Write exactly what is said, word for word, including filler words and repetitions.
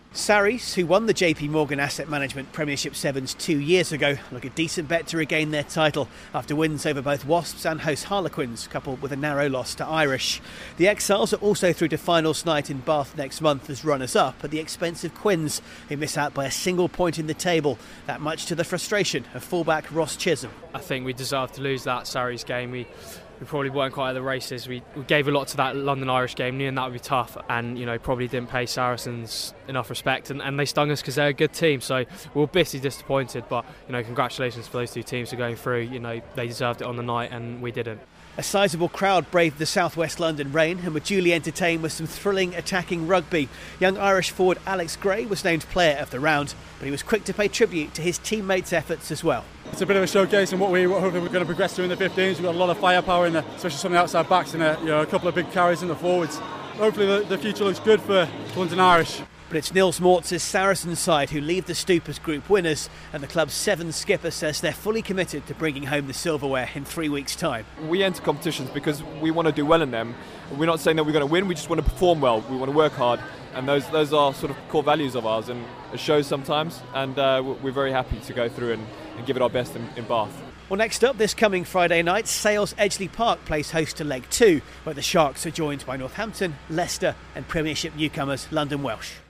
Sarries, who won the J P Morgan Asset Management Premiership Sevens two years ago, look a decent bet to regain their title after wins over both Wasps and host Harlequins, coupled with a narrow loss to Irish. The Exiles are also through to finals night in Bath next month as runners-up at the expense of Quins, who miss out by a single point in the table, that much to the frustration of fullback Ross Chisholm. I think we deserved to lose that Sarries game. We We probably weren't quite at the races. We, we gave a lot to that London-Irish game, knew that would be tough, and you know probably didn't pay Saracens enough respect, and, and they stung us because they're a good team. So we were bitterly disappointed, but you know congratulations for those two teams for going through. You know they deserved it on the night, and we didn't. A sizable crowd braved the South West London rain and were duly entertained with some thrilling attacking rugby. Young Irish forward Alex Gray was named player of the round, but he was quick to pay tribute to his teammates' efforts as well. It's a bit of a showcase in what we what hopefully we're going to progress to in the fifteens. We've got a lot of firepower in there, especially some of the outside backs and a, you know, a couple of big carries in the forwards. Hopefully the, the future looks good for London Irish. But it's Nils Mortz's Saracens side who leave the Stoop as group winners, and the club's seventh skipper says they're fully committed to bringing home the silverware in three weeks' time. We enter competitions because we want to do well in them. We're not saying that we're going to win, we just want to perform well, we want to work hard, and those those are sort of core values of ours, and it shows sometimes, and uh, we're very happy to go through and, and give it our best in, in Bath. Well, next up this coming Friday night, Sales Edgeley Park plays host to Leg two, where the Sharks are joined by Northampton, Leicester and Premiership newcomers London Welsh.